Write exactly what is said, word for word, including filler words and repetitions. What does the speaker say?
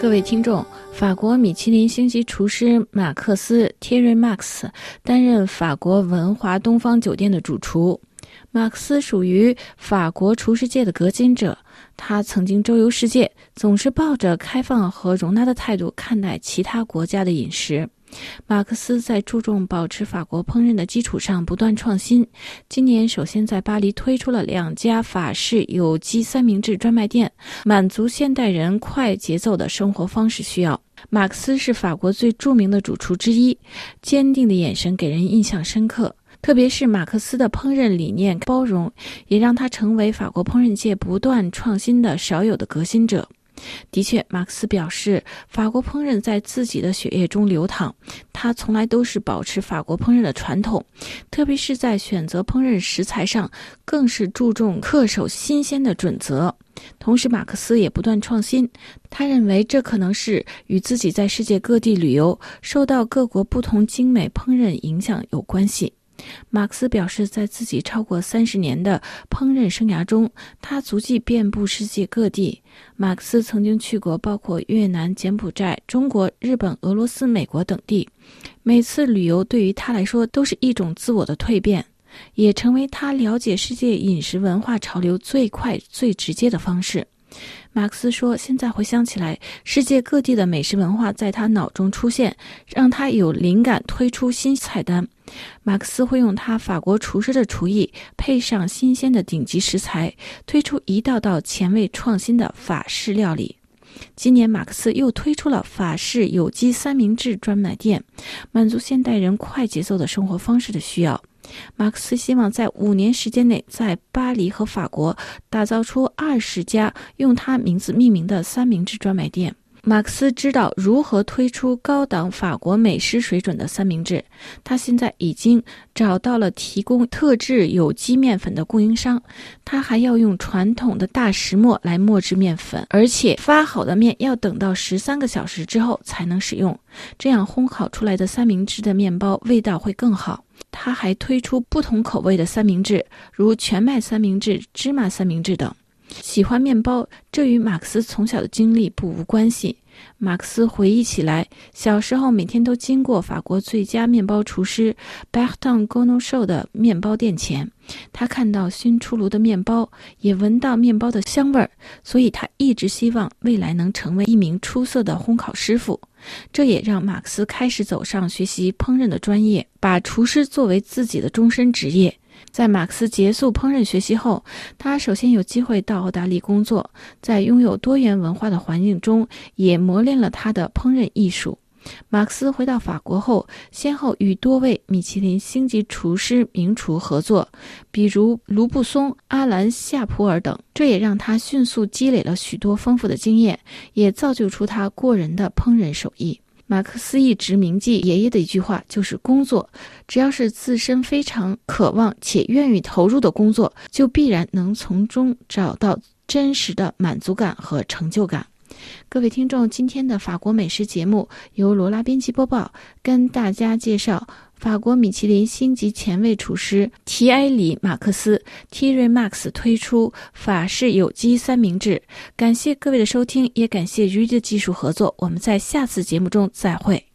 各位听众，法国米其林星级厨师马克思 Thierry Marx 担任法国文华东方酒店的主厨。马克思属于法国厨师界的革新者，他曾经周游世界，总是抱着开放和容纳的态度看待其他国家的饮食。马克思在注重保持法国烹饪的基础上不断创新，今年首先在巴黎推出了两家法式有机三明治专卖店，满足现代人快节奏的生活方式需要。马克思是法国最著名的主厨之一，坚定的眼神给人印象深刻，特别是马克思的烹饪理念包容，也让他成为法国烹饪界不断创新的少有的革新者。的确，马克思表示，法国烹饪在自己的血液中流淌，他从来都是保持法国烹饪的传统，特别是在选择烹饪食材上，更是注重恪守新鲜的准则。同时，马克思也不断创新，他认为这可能是与自己在世界各地旅游，受到各国不同精美烹饪影响有关系。马克思表示，在自己超过三十年的烹饪生涯中，他足迹遍布世界各地。马克思曾经去过包括越南、柬埔寨、中国、日本、俄罗斯、美国等地。每次旅游对于他来说都是一种自我的蜕变，也成为他了解世界饮食文化潮流最快最直接的方式。马克思说，现在回想起来，世界各地的美食文化在他脑中出现，让他有灵感推出新菜单。马克思会用他法国厨师的厨艺，配上新鲜的顶级食材，推出一道道前卫创新的法式料理。今年马克思又推出了法式有机三明治专卖店，满足现代人快节奏的生活方式的需要。马克思希望在五年时间内，在巴黎和法国打造出二十家用他名字命名的三明治专卖店。马克思知道如何推出高档法国美食水准的三明治，他现在已经找到了提供特制有机面粉的供应商，他还要用传统的大石磨来磨制面粉，而且发好的面要等到十三个小时之后才能使用，这样烘烤出来的三明治的面包味道会更好。他还推出不同口味的三明治，如全麦三明治、芝麻三明治等。喜欢面包，这与马克思从小的经历不无关系。马克思回忆起来，小时候每天都经过法国最佳面包厨师 Bertrand Gounod 的面包店前，他看到新出炉的面包，也闻到面包的香味儿，所以他一直希望未来能成为一名出色的烘烤师傅。这也让马克思开始走上学习烹饪的专业，把厨师作为自己的终身职业。在马克思结束烹饪学习后，他首先有机会到澳大利亚工作，在拥有多元文化的环境中，也磨练了他的烹饪艺术。马克思回到法国后，先后与多位米其林星级厨师名厨合作，比如卢布松、阿兰夏普尔等，这也让他迅速积累了许多丰富的经验，也造就出他过人的烹饪手艺。马克思一直铭记爷爷的一句话，就是工作只要是自身非常渴望且愿意投入的工作，就必然能从中找到真实的满足感和成就感。各位听众，今天的法国美食节目由罗拉编辑播报，跟大家介绍法国米其林星级前卫厨师提埃里·马克思 Thierry Marx 推出法式有机三明治。感谢各位的收听，也感谢鱼的技术合作，我们在下次节目中再会。